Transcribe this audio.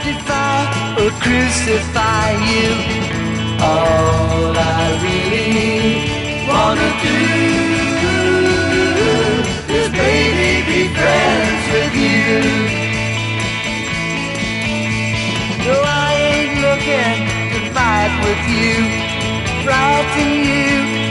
defy or crucify you. All I really wanna do is baby be friends with you. No, I ain't looking to fight with you, frighten you.